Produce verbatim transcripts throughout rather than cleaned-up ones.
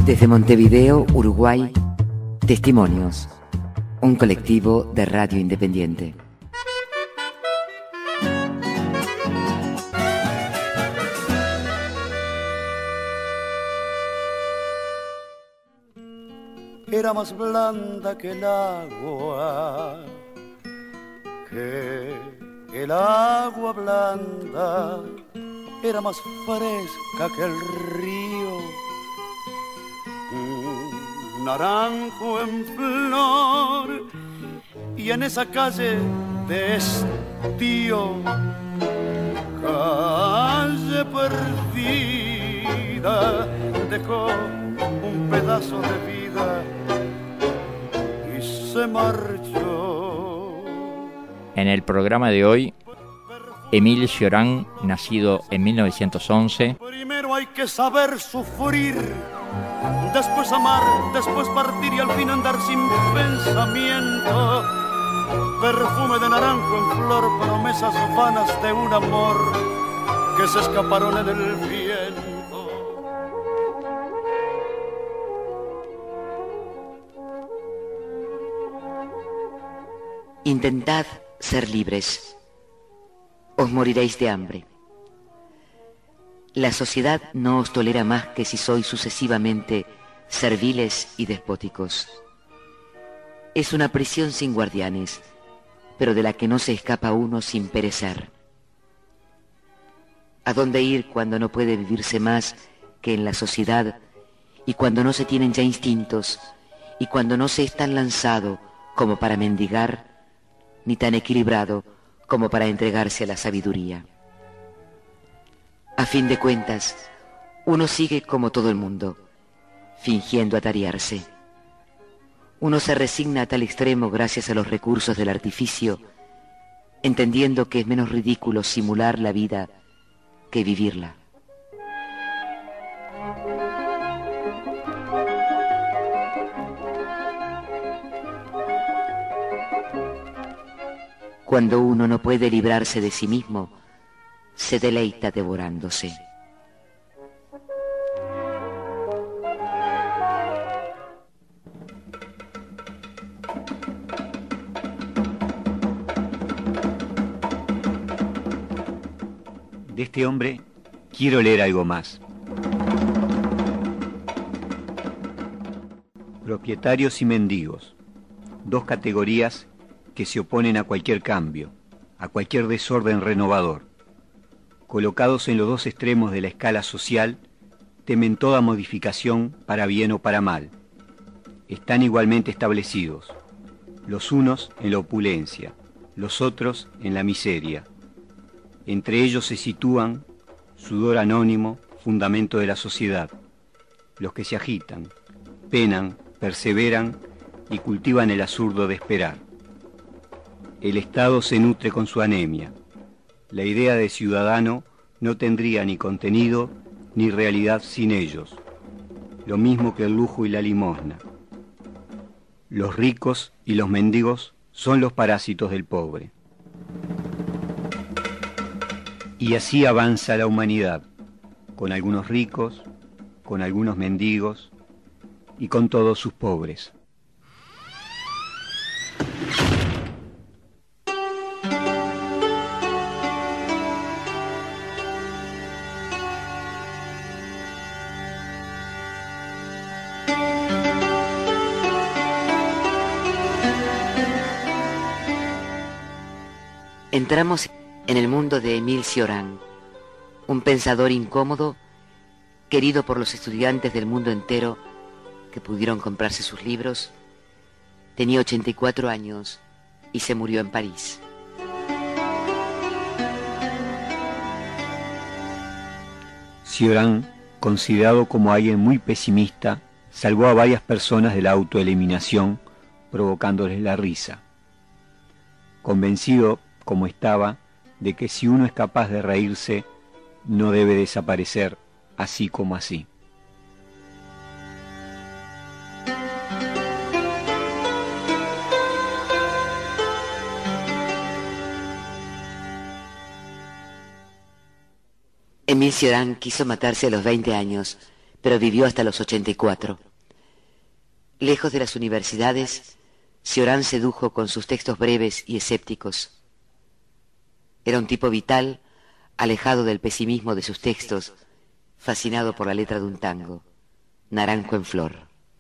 Desde Montevideo, Uruguay, Testimonios, un colectivo de radio independiente. Era más blanda que el agua, que el agua blanda, era más fresca que el río. Un naranjo en flor, y en esa calle de estío, calle perdida, dejó un pedazo de vida y se marchó. En el programa de hoy, Émile Cioran, nacido en mil novecientos once. Primero hay que saber sufrir, después amar, después partir y al fin andar sin pensamiento. Perfume de naranjo en flor, promesas vanas de un amor que se escaparon en el viento. Intentad ser libres, os moriréis de hambre. La sociedad no os tolera más que si sois sucesivamente serviles y despóticos. Es una prisión sin guardianes, pero de la que no se escapa uno sin perecer. ¿A dónde ir cuando no puede vivirse más que en la sociedad, y cuando no se tienen ya instintos, y cuando no se es tan lanzado como para mendigar, ni tan equilibrado como para entregarse a la sabiduría? A fin de cuentas, uno sigue como todo el mundo, fingiendo atarearse. Uno se resigna a tal extremo gracias a los recursos del artificio, entendiendo que es menos ridículo simular la vida que vivirla. Cuando uno no puede librarse de sí mismo, se deleita devorándose. De este hombre quiero leer algo más. Propietarios y mendigos, dos categorías que se oponen a cualquier cambio, a cualquier desorden renovador. Colocados en los dos extremos de la escala social, temen toda modificación para bien o para mal. Están igualmente establecidos, los unos en la opulencia, los otros en la miseria. Entre ellos se sitúan, sudor anónimo, fundamento de la sociedad, los que se agitan, penan, perseveran y cultivan el absurdo de esperar. El Estado se nutre con su anemia. La idea de ciudadano no tendría ni contenido ni realidad sin ellos, lo mismo que el lujo y la limosna. Los ricos y los mendigos son los parásitos del pobre. Y así avanza la humanidad, con algunos ricos, con algunos mendigos y con todos sus pobres. Entramos en el mundo de Émile Cioran, un pensador incómodo, querido por los estudiantes del mundo entero que pudieron comprarse sus libros. Tenía ochenta y cuatro años y se murió en París. Cioran, considerado como alguien muy pesimista, salvó a varias personas de la autoeliminación, provocándoles la risa. Convencido, como estaba, de que si uno es capaz de reírse, no debe desaparecer así como así. Émile Cioran quiso matarse a los veinte años, pero vivió hasta los ochenta y cuatro. Lejos de las universidades, Cioran sedujo con sus textos breves y escépticos. Era un tipo vital, alejado del pesimismo de sus textos, fascinado por la letra de un tango, Naranjo en Flor.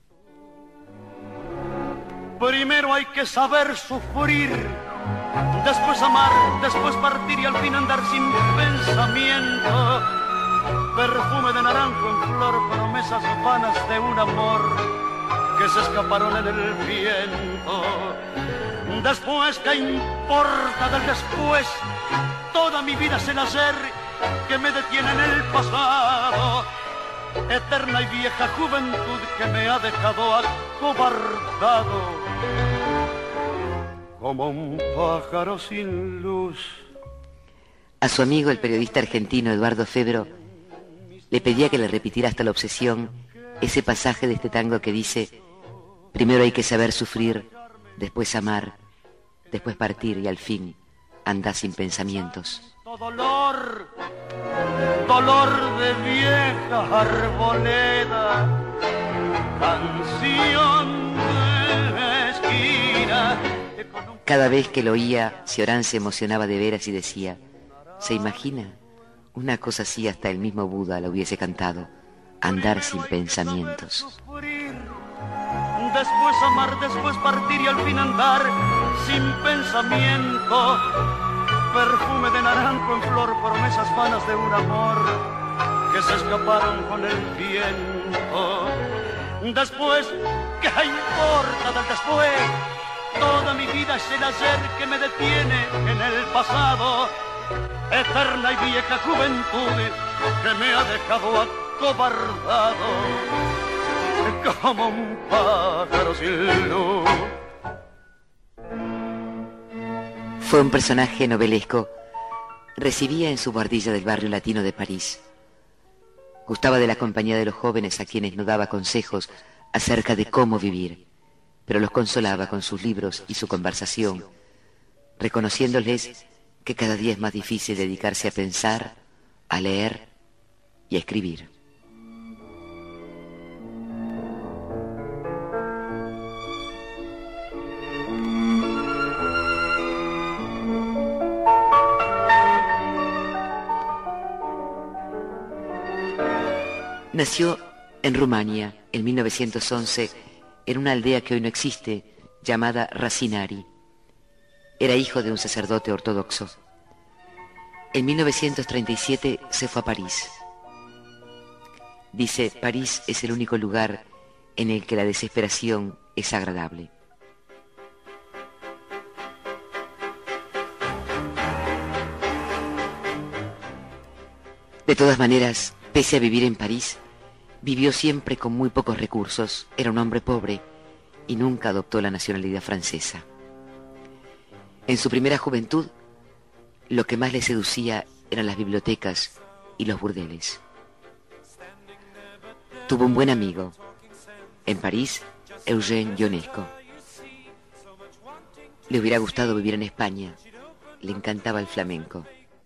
Primero hay que saber sufrir, después amar, después partir y al fin andar sin pensamiento. Perfume de naranjo en flor, promesas vanas de un amor que se escaparon en el viento. Después, ¿qué importa del después? Toda mi vida es el ayer que me detiene en el pasado. Eterna y vieja juventud que me ha dejado acobardado como un pájaro sin luz. A su amigo, el periodista argentino Eduardo Febro, le pedía que le repitiera hasta la obsesión ese pasaje de este tango que dice: primero hay que saber sufrir, después amar, después partir y al fin andar sin pensamientos. Dolor, dolor de vieja arboleda, canción de esquina. Cada vez que lo oía, Cioran se emocionaba de veras y decía: ¿se imagina? Una cosa así hasta el mismo Buda la hubiese cantado, andar sin pensamientos. Después amar, después partir y al fin andar sin pensamiento. Perfume de naranjo en flor, promesas vanas de un amor que se escaparon con el viento. Después, ¿qué importa del después? Toda mi vida es el ayer que me detiene en el pasado. Eterna y vieja juventud que me ha dejado acobardado como un pájaro sin luz. Fue un personaje novelesco. Residía en su buhardilla del barrio latino de París. Gustaba de la compañía de los jóvenes a quienes no daba consejos acerca de cómo vivir, pero los consolaba con sus libros y su conversación, reconociéndoles que cada día es más difícil dedicarse a pensar, a leer y a escribir. Nació en Rumania en mil novecientos once en una aldea que hoy no existe, llamada Rasinari. Era hijo de un sacerdote ortodoxo. En mil novecientos treinta y siete se fue a París. Dice: París es el único lugar en el que la desesperación es agradable. De todas maneras, pese a vivir en París, vivió siempre con muy pocos recursos, era un hombre pobre y nunca adoptó la nacionalidad francesa. En su primera juventud, lo que más le seducía eran las bibliotecas y los burdeles. Tuvo un buen amigo, en París, Eugène Ionesco. Le hubiera gustado vivir en España, le encantaba el flamenco.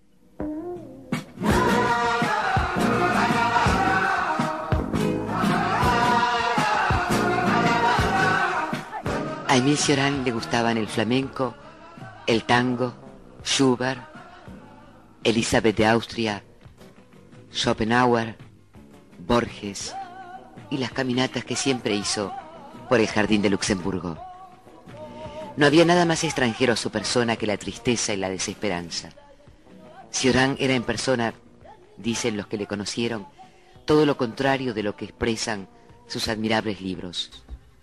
A Émile Cioran le gustaban el flamenco, el tango, Schubert, Elizabeth de Austria, Schopenhauer, Borges y las caminatas que siempre hizo por el jardín de Luxemburgo. No había nada más extranjero a su persona que la tristeza y la desesperanza. Cioran era en persona, dicen los que le conocieron, todo lo contrario de lo que expresan sus admirables libros.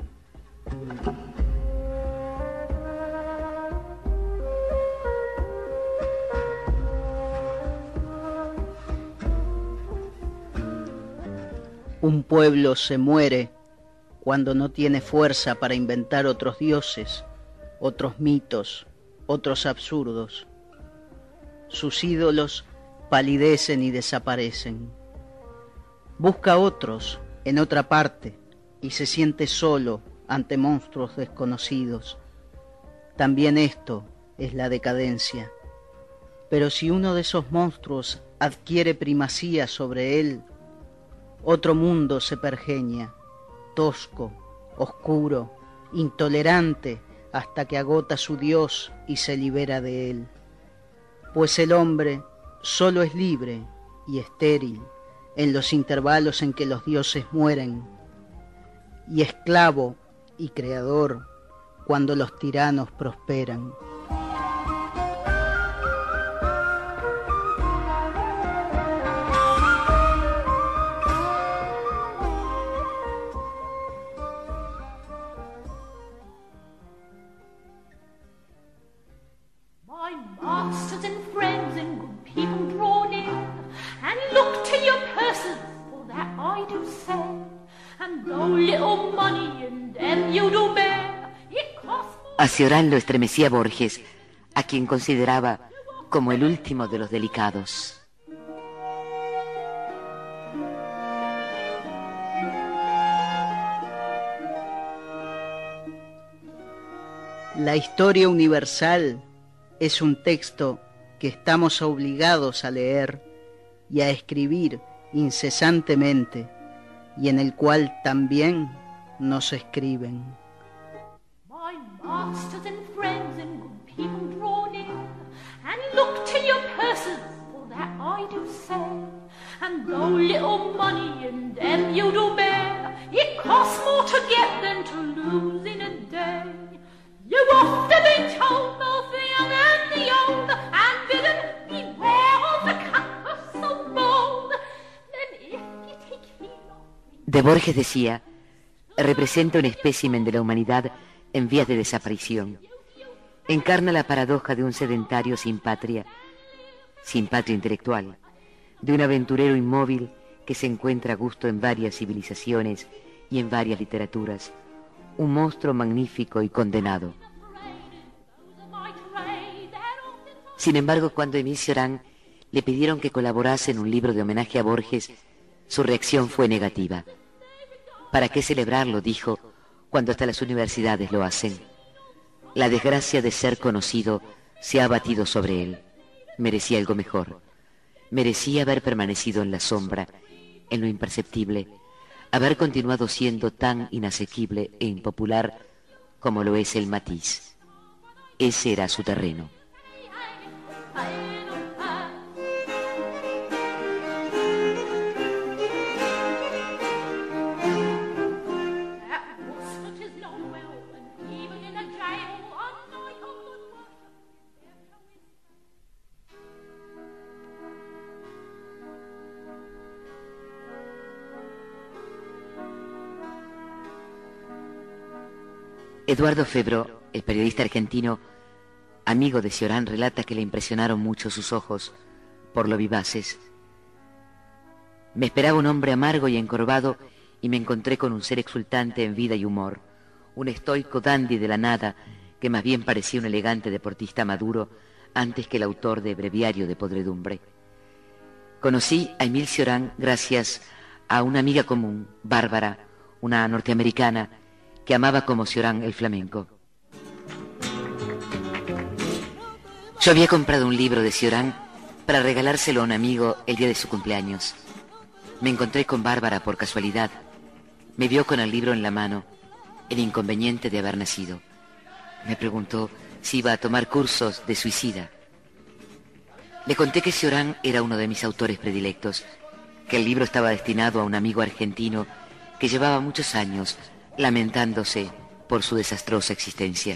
Un pueblo se muere cuando no tiene fuerza para inventar otros dioses, otros mitos, otros absurdos. Sus ídolos palidecen y desaparecen. Busca otros en otra parte y se siente solo ante monstruos desconocidos. También esto es la decadencia. Pero si uno de esos monstruos adquiere primacía sobre él, otro mundo se pergeña, tosco, oscuro, intolerante, hasta que agota su Dios y se libera de él. Pues el hombre solo es libre y estéril en los intervalos en que los dioses mueren, y esclavo y creador cuando los tiranos prosperan. A Cioran lo estremecía Borges, a quien consideraba como el último de los delicados. La historia universal es un texto que estamos obligados a leer y a escribir incesantemente, y en el cual también nos escriben. My masters and friends and good people draw near, and look to your purses, for that I do say, and though little money in them you do bear, it costs more to get than to lose in a day. You've often been told, both the young and the old, and bidden beware of the compass so bold. Then if you take heed of... De Borges decía, representa un espécimen de la humanidad en vías de desaparición. Encarna la paradoja de un sedentario sin patria, sin patria intelectual, de un aventurero inmóvil que se encuentra a gusto en varias civilizaciones y en varias literaturas, un monstruo magnífico y condenado. Sin embargo, cuando Émile Cioran le pidieron que colaborase en un libro de homenaje a Borges, su reacción fue negativa. ¿Para qué celebrarlo?, dijo, cuando hasta las universidades lo hacen. La desgracia de ser conocido se ha abatido sobre él. Merecía algo mejor. Merecía haber permanecido en la sombra, en lo imperceptible, haber continuado siendo tan inasequible e impopular como lo es el matiz. Ese era su terreno. Eduardo Febro, el periodista argentino, amigo de Cioran, relata que le impresionaron mucho sus ojos por lo vivaces. Me esperaba un hombre amargo y encorvado y me encontré con un ser exultante en vida y humor, un estoico dandy de la nada que más bien parecía un elegante deportista maduro antes que el autor de Breviario de Podredumbre. Conocí a Émile Cioran gracias a una amiga común, Bárbara, una norteamericana, que amaba como Cioran el flamenco. Yo había comprado un libro de Cioran para regalárselo a un amigo el día de su cumpleaños. Me encontré con Bárbara por casualidad. Me vio con el libro en la mano, El inconveniente de haber nacido. Me preguntó si iba a tomar cursos de suicida. Le conté que Cioran era uno de mis autores predilectos, que el libro estaba destinado a un amigo argentino que llevaba muchos años lamentándose por su desastrosa existencia.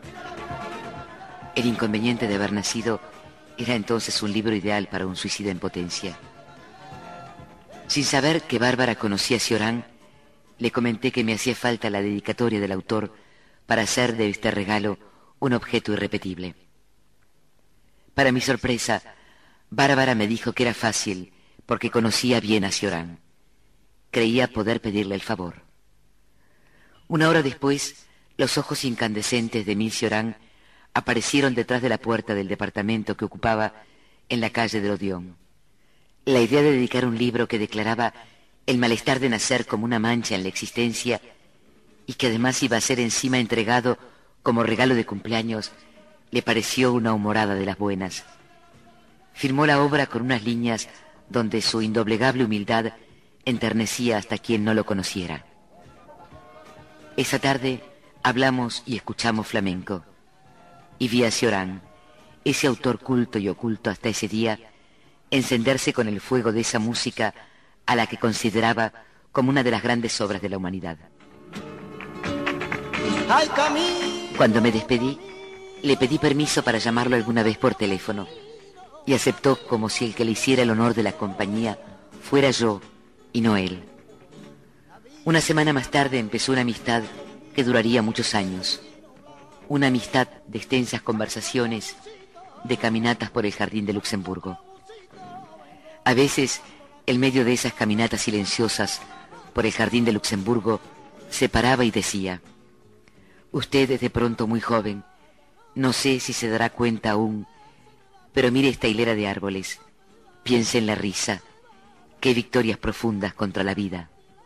El inconveniente de haber nacido era entonces un libro ideal para un suicida en potencia. Sin saber que Bárbara conocía a Cioran, le comenté que me hacía falta la dedicatoria del autor para hacer de este regalo un objeto irrepetible. Para mi sorpresa, Bárbara me dijo que era fácil porque conocía bien a Cioran. Creía poder pedirle el favor. Una hora después, los ojos incandescentes de Émile Cioran aparecieron detrás de la puerta del departamento que ocupaba en la calle del Odeón. La idea de dedicar un libro que declaraba el malestar de nacer como una mancha en la existencia y que además iba a ser encima entregado como regalo de cumpleaños, le pareció una humorada de las buenas. Firmó la obra con unas líneas donde su indoblegable humildad enternecía hasta quien no lo conociera. Esa tarde hablamos y escuchamos flamenco, y vi a Cioran, ese autor culto y oculto hasta ese día, encenderse con el fuego de esa música a la que consideraba como una de las grandes obras de la humanidad. Cuando me despedí, le pedí permiso para llamarlo alguna vez por teléfono, y aceptó como si el que le hiciera el honor de la compañía fuera yo y no él. Una semana más tarde empezó una amistad que duraría muchos años, una amistad de extensas conversaciones, de caminatas por el jardín de Luxemburgo. A veces, en medio de esas caminatas silenciosas por el jardín de Luxemburgo, se paraba y decía: usted es de pronto muy joven, no sé si se dará cuenta aún, pero mire esta hilera de árboles, piense en la risa, qué victorias profundas contra la vida.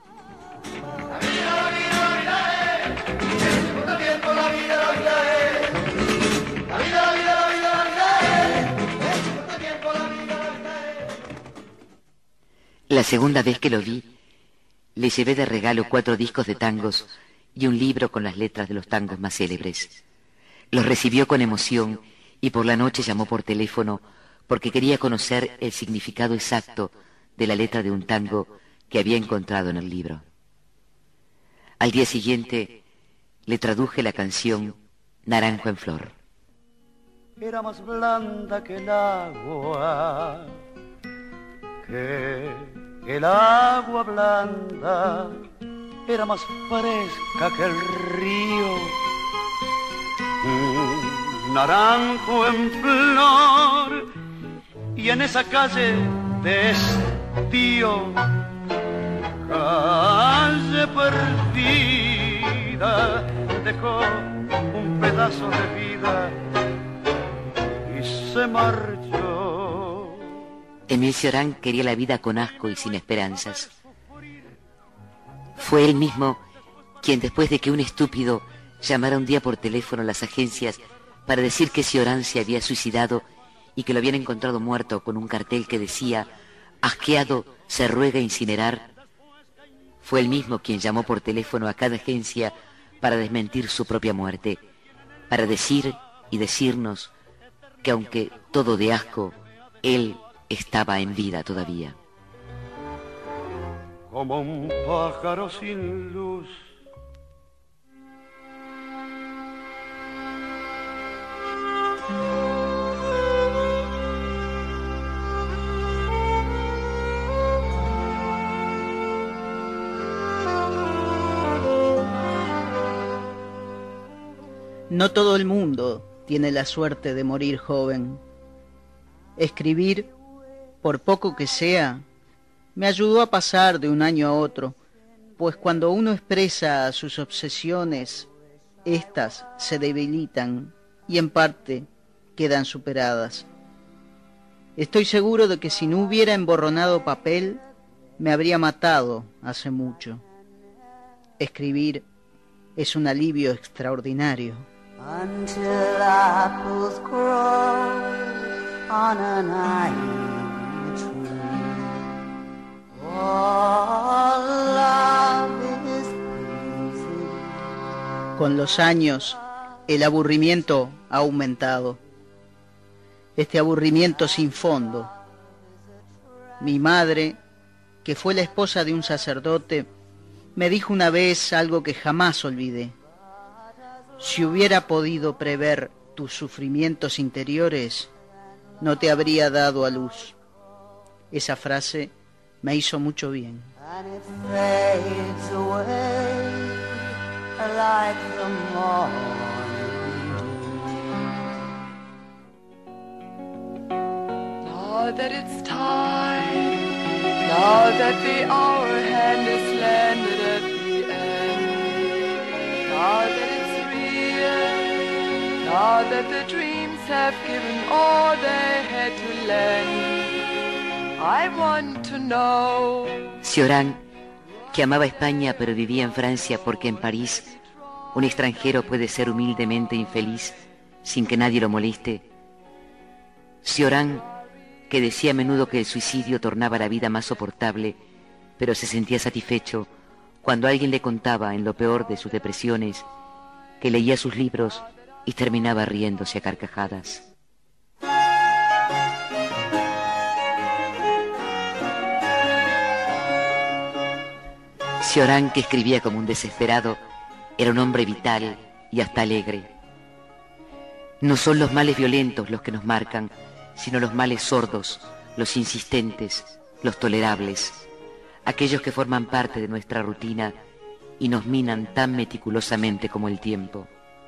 La segunda vez que lo vi, le llevé de regalo cuatro discos de tangos y un libro con las letras de los tangos más célebres. Los recibió con emoción y por la noche llamó por teléfono porque quería conocer el significado exacto de la letra de un tango que había encontrado en el libro. Al día siguiente le traduje la canción Naranjo en Flor. Era más blanda que el agua, que el agua blanda, era más fresca que el río. Un naranjo en flor, y en esa calle de estío, calle perdida, dejó un pedazo de vida y se marchó. Emile Cioran quería la vida con asco y sin esperanzas. Fue él mismo quien, después de que un estúpido llamara un día por teléfono a las agencias para decir que Cioran se había suicidado y que lo habían encontrado muerto con un cartel que decía: asqueado, se ruega incinerar, fue él mismo quien llamó por teléfono a cada agencia para desmentir su propia muerte, para decir y decirnos que aunque todo de asco, él estaba en vida todavía. Como un pájaro sin luz, no todo el mundo tiene la suerte de morir joven. Escribir, por poco que sea, me ayudó a pasar de un año a otro, pues cuando uno expresa sus obsesiones, éstas se debilitan y en parte quedan superadas. Estoy seguro de que si no hubiera emborronado papel, me habría matado hace mucho. Escribir es un alivio extraordinario. Until apples grow on an iron tree, all love is easy. Con los años, el aburrimiento ha aumentado. Este aburrimiento sin fondo. Mi madre, que fue la esposa de un sacerdote, me dijo una vez algo que jamás olvidé. Si hubiera podido prever tus sufrimientos interiores, no te habría dado a luz. Esa frase me hizo mucho bien. And it fades away like the morning dew. Now that it's time, now that the hour hand is landed at the end, now that it's now that the dreams have given all they had to lend, I want to know. Cioran, que amaba España pero vivía en Francia porque en París un extranjero puede ser humildemente infeliz sin que nadie lo moleste. Cioran, que decía a menudo que el suicidio tornaba la vida más soportable pero se sentía satisfecho cuando alguien le contaba, en lo peor de sus depresiones, que leía sus libros y terminaba riéndose a carcajadas. Cioran, que escribía como un desesperado, era un hombre vital y hasta alegre. No son los males violentos los que nos marcan, sino los males sordos, los insistentes, los tolerables, aquellos que forman parte de nuestra rutina y nos minan tan meticulosamente como el tiempo.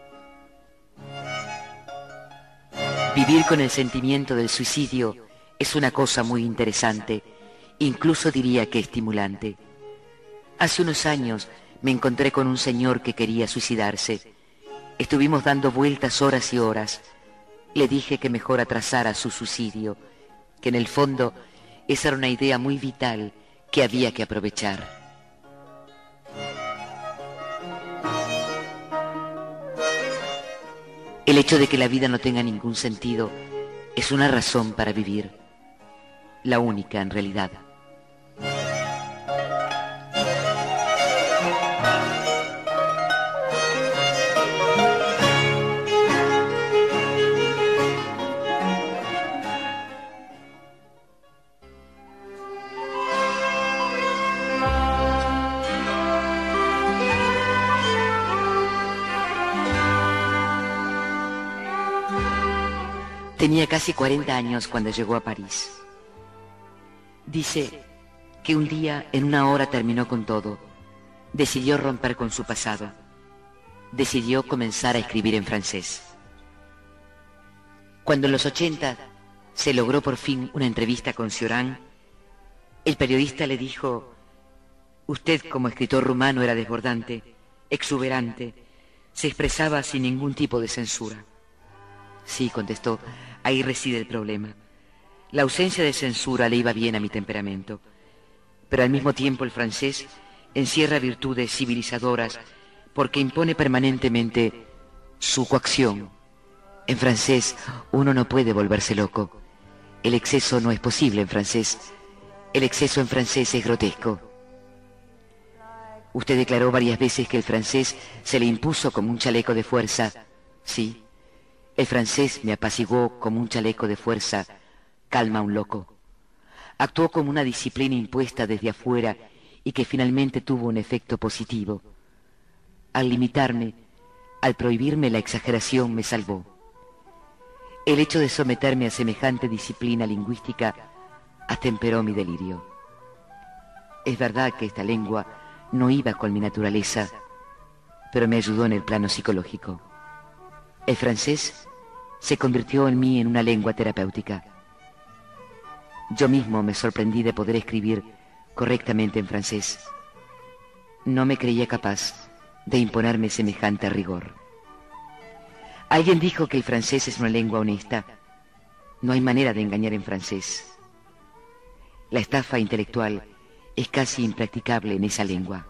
Vivir con el sentimiento del suicidio es una cosa muy interesante, incluso diría que estimulante. Hace unos años me encontré con un señor que quería suicidarse. Estuvimos dando vueltas horas y horas. Le dije que mejor atrasara su suicidio, que en el fondo esa era una idea muy vital que había que aprovechar. El hecho de que la vida no tenga ningún sentido es una razón para vivir, la única en realidad. Tenía casi cuarenta años cuando llegó a París. Dice que un día, en una hora, terminó con todo. Decidió romper con su pasado. Decidió comenzar a escribir en francés. Cuando en los ochenta se logró por fin una entrevista con Cioran, el periodista le dijo: usted como escritor rumano era desbordante, exuberante, se expresaba sin ningún tipo de censura. Sí, contestó, ahí reside el problema. La ausencia de censura le iba bien a mi temperamento, pero al mismo tiempo el francés encierra virtudes civilizadoras porque impone permanentemente su coacción. En francés uno no puede volverse loco. El exceso no es posible en francés. El exceso en francés es grotesco. Usted declaró varias veces que el francés se le impuso como un chaleco de fuerza. Sí. El francés me apaciguó como un chaleco de fuerza, calma a un loco. Actuó como una disciplina impuesta desde afuera y que finalmente tuvo un efecto positivo. Al limitarme, al prohibirme la exageración, me salvó. El hecho de someterme a semejante disciplina lingüística atemperó mi delirio. Es verdad que esta lengua no iba con mi naturaleza, pero me ayudó en el plano psicológico. El francés se convirtió en mí en una lengua terapéutica. Yo mismo me sorprendí de poder escribir correctamente en francés. No me creía capaz de imponerme semejante rigor. Alguien dijo que el francés es una lengua honesta. No hay manera de engañar en francés. La estafa intelectual es casi impracticable en esa lengua.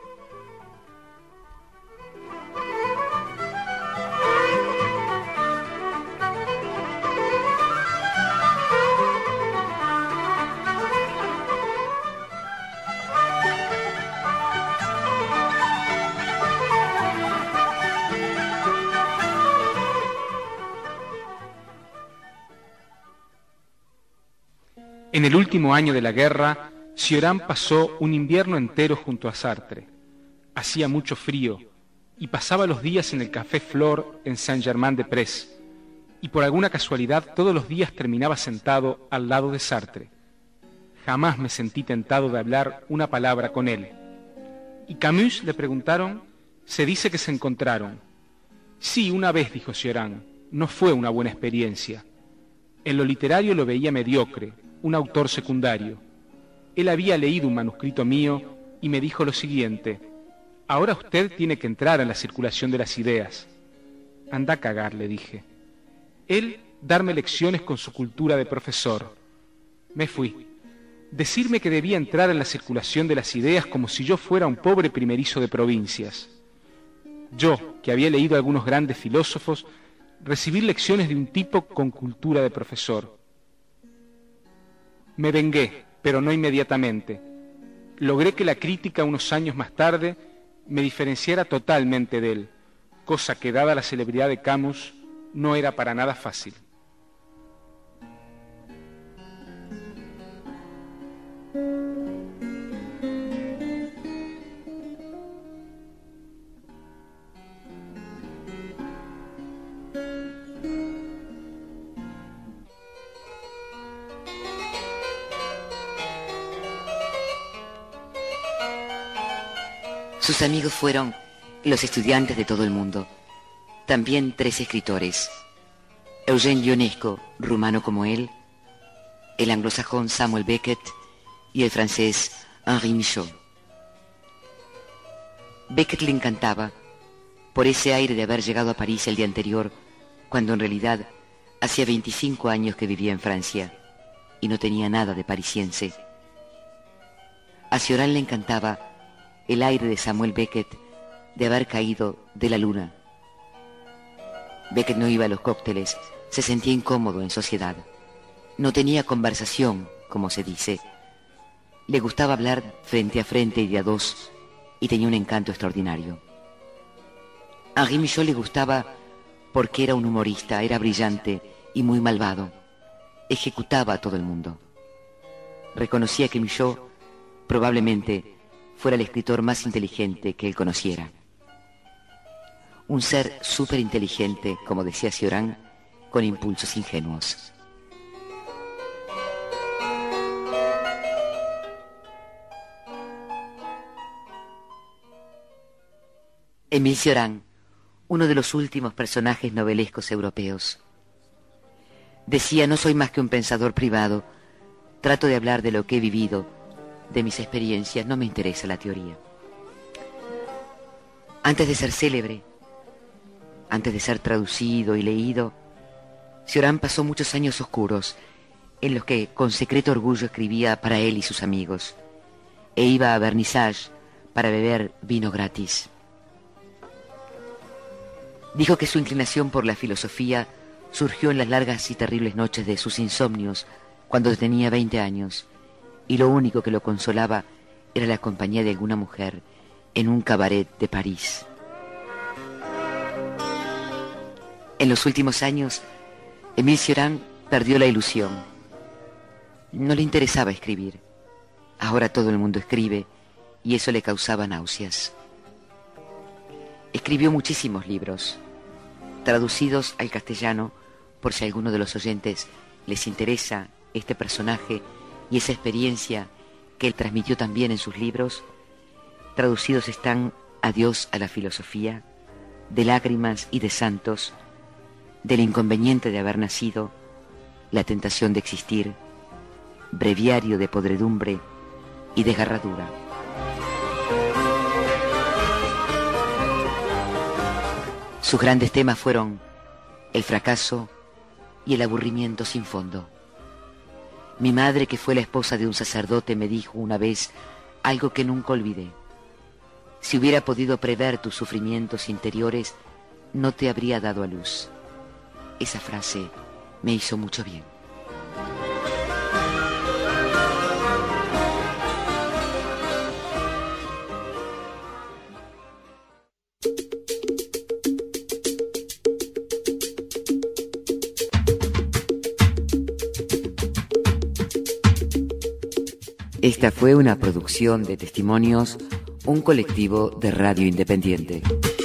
En el último año de la guerra, Cioran pasó un invierno entero junto a Sartre. Hacía mucho frío y pasaba los días en el Café Flore en Saint-Germain-des-Prés, y por alguna casualidad todos los días terminaba sentado al lado de Sartre. Jamás me sentí tentado de hablar una palabra con él. ¿Y Camus?, le preguntaron. Se dice que se encontraron. Sí, una vez, dijo Cioran, no fue una buena experiencia. En lo literario lo veía mediocre, un autor secundario. Él había leído un manuscrito mío y me dijo lo siguiente: ahora usted tiene que entrar en la circulación de las ideas. Anda a cagar, le dije. Él darme lecciones con su cultura de profesor. Me fui. Decirme que debía entrar en la circulación de las ideas como si yo fuera un pobre primerizo de provincias. Yo, que había leído a algunos grandes filósofos, recibir lecciones de un tipo con cultura de profesor. Me vengué, pero no inmediatamente. logré que la crítica unos años más tarde me diferenciara totalmente de él, cosa que dada la celebridad de Camus no era para nada fácil. Sus amigos fueron los estudiantes de todo el mundo, también tres escritores, Eugène Ionesco, rumano como él, el anglosajón Samuel Beckett y el francés Henri Michaud. Beckett le encantaba por ese aire de haber llegado a París el día anterior, cuando en realidad hacía veinticinco años que vivía en Francia y no tenía nada de parisiense. A Cioran le encantaba el aire de Samuel Beckett de haber caído de la luna. Beckett no iba a los cócteles, se sentía incómodo en sociedad. No tenía conversación, como se dice. Le gustaba hablar frente a frente y de a dos, y tenía un encanto extraordinario. A Henri Michaud le gustaba porque era un humorista, era brillante y muy malvado. Ejecutaba a todo el mundo. Reconocía que Michaud probablemente fuera el escritor más inteligente que él conociera. Un ser súper inteligente, como decía Cioran, con impulsos ingenuos. Émile Cioran, uno de los últimos personajes novelescos europeos. Decía: no soy más que un pensador privado, trato de hablar de lo que he vivido, de mis experiencias, no me interesa la teoría. Antes de ser célebre, antes de ser traducido y leído, Cioran pasó muchos años oscuros en los que con secreto orgullo escribía para él y sus amigos, e iba a vernissage para beber vino gratis. Dijo que su inclinación por la filosofía surgió en las largas y terribles noches de sus insomnios cuando tenía veinte años, y lo único que lo consolaba era la compañía de alguna mujer en un cabaret de París. En los últimos años, Émile Cioran perdió la ilusión. No le interesaba escribir. Ahora todo el mundo escribe y eso le causaba náuseas. Escribió muchísimos libros, traducidos al castellano, por si a alguno de los oyentes les interesa este personaje y esa experiencia que él transmitió también en sus libros. Traducidos están Adiós a la filosofía, De lágrimas y de santos, Del inconveniente de haber nacido, La tentación de existir, Breviario de podredumbre y Desgarradura. Sus grandes temas fueron el fracaso y el aburrimiento sin fondo. Mi madre, que fue la esposa de un sacerdote, me dijo una vez algo que nunca olvidé: si hubiera podido prever tus sufrimientos interiores, no te habría dado a luz. Esa frase me hizo mucho bien. Esta fue una producción de Testimonios, un colectivo de radio independiente.